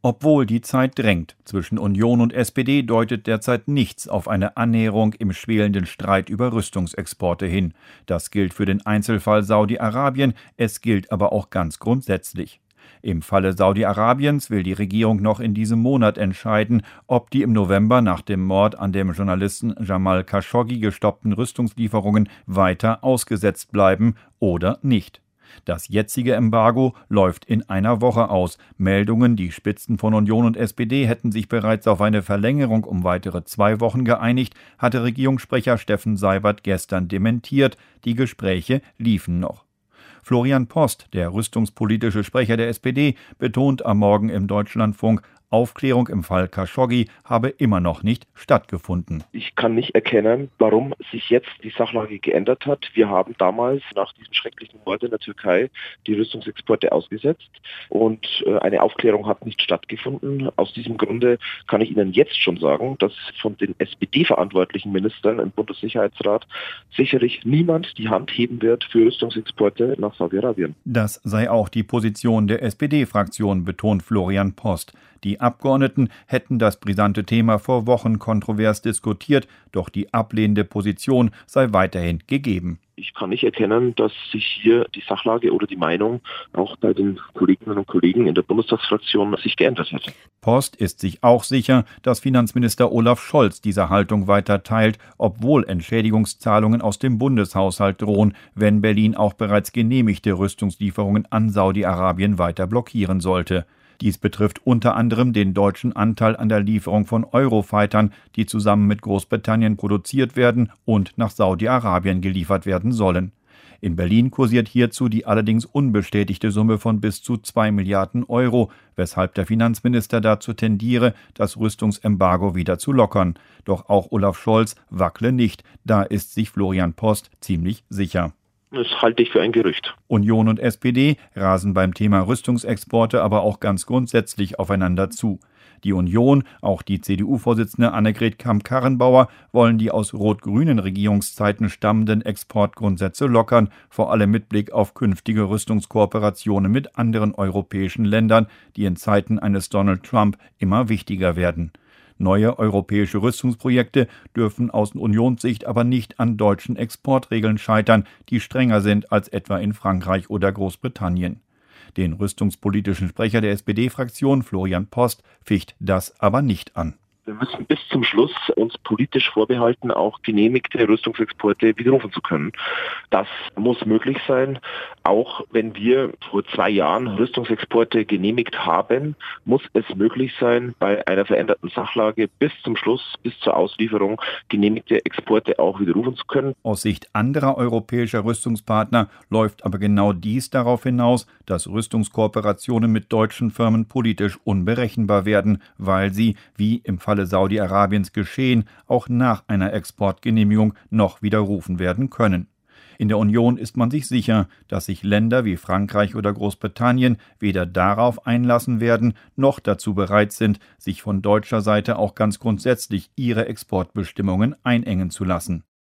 Obwohl die Zeit drängt. Zwischen Union und SPD deutet derzeit nichts auf eine Annäherung im schwelenden Streit über Rüstungsexporte hin. Das gilt für den Einzelfall Saudi-Arabien, es gilt aber auch ganz grundsätzlich. Im Falle Saudi-Arabiens will die Regierung noch in diesem Monat entscheiden, ob die im November nach dem Mord an dem Journalisten Jamal Khashoggi gestoppten Rüstungslieferungen weiter ausgesetzt bleiben oder nicht. Das jetzige Embargo läuft in einer Woche aus. Meldungen, die Spitzen von Union und SPD hätten sich bereits auf eine Verlängerung um weitere 2 Wochen geeinigt, hatte Regierungssprecher Steffen Seibert gestern dementiert. Die Gespräche liefen noch. Florian Post, der rüstungspolitische Sprecher der SPD, betont am Morgen im Deutschlandfunk, Aufklärung im Fall Khashoggi habe immer noch nicht stattgefunden. Ich kann nicht erkennen, warum sich jetzt die Sachlage geändert hat. Wir haben damals nach diesem schrecklichen Mord in der Türkei die Rüstungsexporte ausgesetzt und eine Aufklärung hat nicht stattgefunden. Aus diesem Grunde kann ich Ihnen jetzt schon sagen, dass von den SPD-verantwortlichen Ministern im Bundessicherheitsrat sicherlich niemand die Hand heben wird für Rüstungsexporte nach Saudi-Arabien. Das sei auch die Position der SPD-Fraktion, betont Florian Post. Die Abgeordneten hätten das brisante Thema vor Wochen kontrovers diskutiert, doch die ablehnende Position sei weiterhin gegeben. Ich kann nicht erkennen, dass sich hier die Sachlage oder die Meinung auch bei den Kolleginnen und Kollegen in der Bundestagsfraktion sich geändert hätte. Post ist sich auch sicher, dass Finanzminister Olaf Scholz diese Haltung weiter teilt, obwohl Entschädigungszahlungen aus dem Bundeshaushalt drohen, wenn Berlin auch bereits genehmigte Rüstungslieferungen an Saudi-Arabien weiter blockieren sollte. Dies betrifft unter anderem den deutschen Anteil an der Lieferung von Eurofightern, die zusammen mit Großbritannien produziert werden und nach Saudi-Arabien geliefert werden sollen. In Berlin kursiert hierzu die allerdings unbestätigte Summe von bis zu 2 Milliarden Euro, weshalb der Finanzminister dazu tendiere, das Rüstungsembargo wieder zu lockern. Doch auch Olaf Scholz wackle nicht, da ist sich Florian Post ziemlich sicher. Das halte ich für ein Gerücht. Union und SPD rasen beim Thema Rüstungsexporte aber auch ganz grundsätzlich aufeinander zu. Die Union, auch die CDU-Vorsitzende Annegret Kramp-Karrenbauer, wollen die aus rot-grünen Regierungszeiten stammenden Exportgrundsätze lockern, vor allem mit Blick auf künftige Rüstungskooperationen mit anderen europäischen Ländern, die in Zeiten eines Donald Trump immer wichtiger werden. Neue europäische Rüstungsprojekte dürfen aus Unionssicht aber nicht an deutschen Exportregeln scheitern, die strenger sind als etwa in Frankreich oder Großbritannien. Den rüstungspolitischen Sprecher der SPD-Fraktion, Florian Post, ficht das aber nicht an. Wir müssen bis zum Schluss uns politisch vorbehalten, auch genehmigte Rüstungsexporte widerrufen zu können. Das muss möglich sein. Auch wenn wir vor 2 Jahren Rüstungsexporte genehmigt haben, muss es möglich sein, bei einer veränderten Sachlage bis zum Schluss, bis zur Auslieferung, genehmigte Exporte auch widerrufen zu können. Aus Sicht anderer europäischer Rüstungspartner läuft aber genau dies darauf hinaus, dass Rüstungskooperationen mit deutschen Firmen politisch unberechenbar werden, weil sie, wie im Falle Saudi-Arabiens geschehen, auch nach einer Exportgenehmigung noch widerrufen werden können. In der Union ist man sich sicher, dass sich Länder wie Frankreich oder Großbritannien weder darauf einlassen werden, noch dazu bereit sind, sich von deutscher Seite auch ganz grundsätzlich ihre Exportbestimmungen einengen zu lassen.